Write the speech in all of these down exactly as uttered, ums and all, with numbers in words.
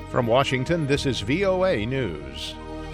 From Washington, this is V O A News.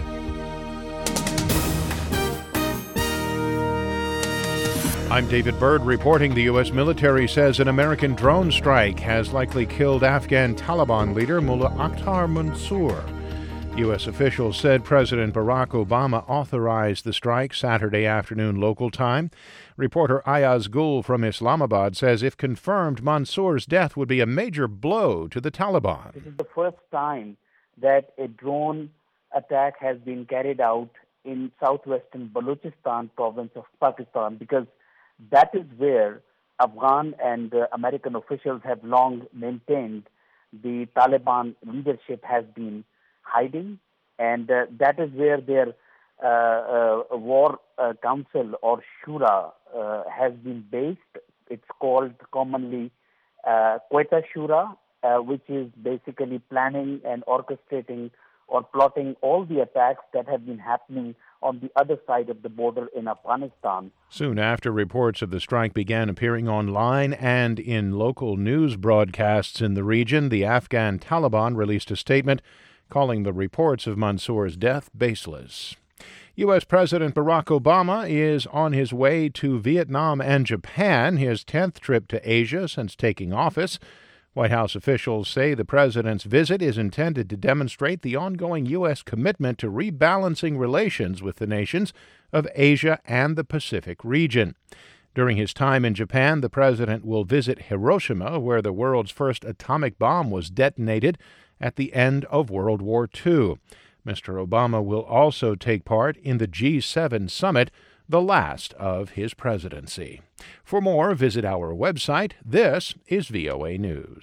I'm David Byrd reporting. The U S military says an American drone strike has likely killed Afghan Taliban leader Mullah Akhtar Mansour. U S officials said President Barack Obama authorized the strike Saturday afternoon local time. Reporter Ayaz Gul from Islamabad says if confirmed, Mansour's death would be a major blow to the Taliban. This is the first time that a drone attack has been carried out in southwestern Balochistan province of Pakistan, because that is where Afghan and uh, American officials have long maintained the Taliban leadership has been hiding, and uh, that is where their uh, uh, war uh, council or Shura uh, has been based. It's called commonly uh, Quetta Shura, uh, which is basically planning and orchestrating or plotting all the attacks that have been happening on the other side of the border in Afghanistan. Soon after reports of the strike began appearing online and in local news broadcasts in the region, the Afghan Taliban released a statement calling the reports of Mansour's death baseless. U S. President Barack Obama is on his way to Vietnam and Japan, his tenth trip to Asia since taking office. White House officials say the president's visit is intended to demonstrate the ongoing U S commitment to rebalancing relations with the nations of Asia and the Pacific region. During his time in Japan, the president will visit Hiroshima, where the world's first atomic bomb was detonated at the end of World War Two. Mister Obama will also take part in the G seven summit, the last of his presidency. For more, visit our website. This is V O A News.